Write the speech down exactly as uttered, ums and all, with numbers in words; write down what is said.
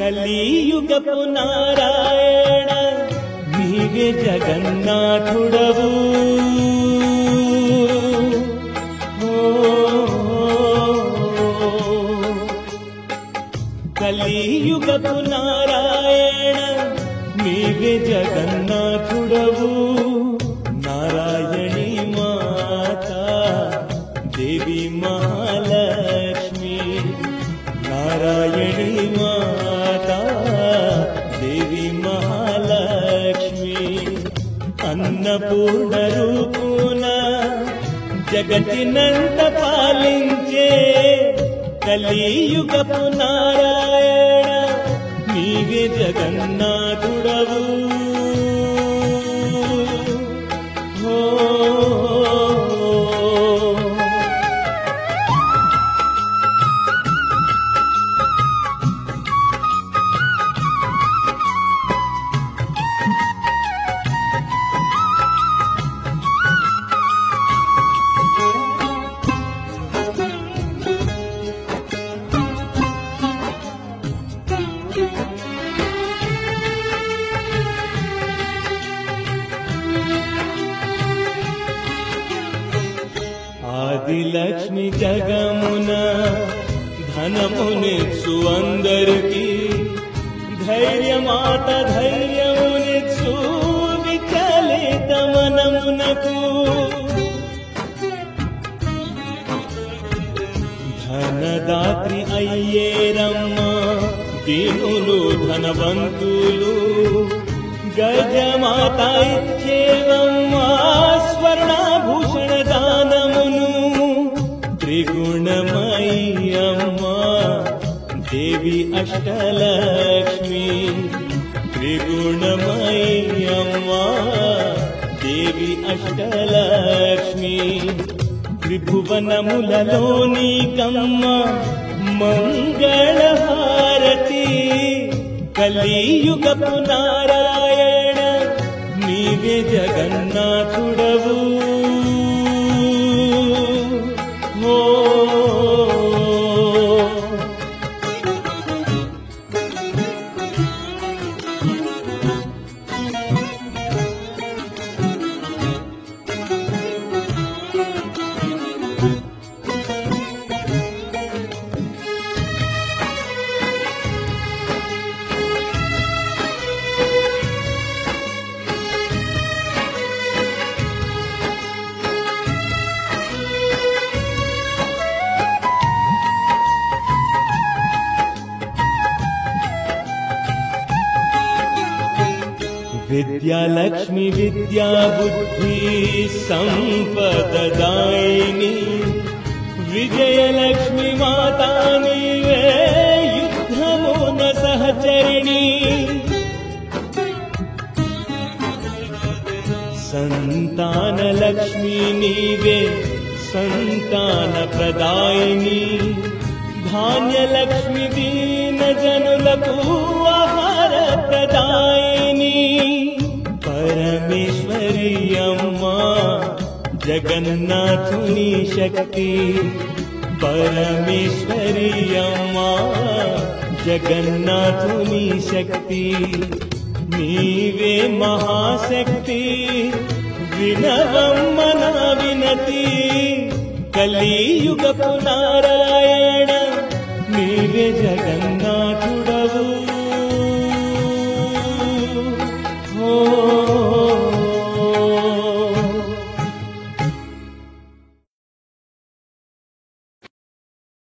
కలియుగపు నారాయణ నీవే జగన్నాథుడవు. కలియుగపు నారాయణ నీవే జగన్నాథుడవు. నారాయణి మాత దేవి మహాలక్ష్మి, నారాయణి మాత దేవి మహాలక్ష్మి. అన్నపూర్ణ రూపున జగతినంత పాలించే కలియుగపు నారాయణ నీవే జగన్నాథుడవు. ఆదిలక్ష్మి జగమున ధనమునిచ్చు అందరికి, ధైర్యమాత ధైర్యమునిచ్చు విచలిత మనమునకు. ధనదాత్రి అయ్యేరమ్మ దీనులు ధనవంతులు, గజమాత ఇచ్చేవమ్మ స్వర్ణాభూషణ దానమును. త్రిగుణమయ్యమ్మ దేవి అష్టలక్ష్మి, త్రిగుణమయ్యమ్మ దేవి అష్టలక్ష్మి. త్రిభువనములలోని కమ్మ మంగళహారతి, కలియుగపు నారాయణ నీవే జగన్నాథుడవు. ఓ విద్యాలక్ష్మి విద్యా బుద్ధి సంపదదాయిని, విజయలక్ష్మి మాతా నీవే యుద్ధమున సహచరిణి. సంతానలక్ష్మి నీవే సంతాన ప్రదాయిని, ధాన్యలక్ష్మి దీన జనులకు ఆహార ప్రదాయిని. పరమేశ్వరి అమ్మా జగన్నాథుని శక్తి, పరమేశ్వరి అమ్మా జగన్నాథుని శక్తి. నీవే మహాశక్తి వినవమ్మ నా వినతి, కలియుగపు నారాయణ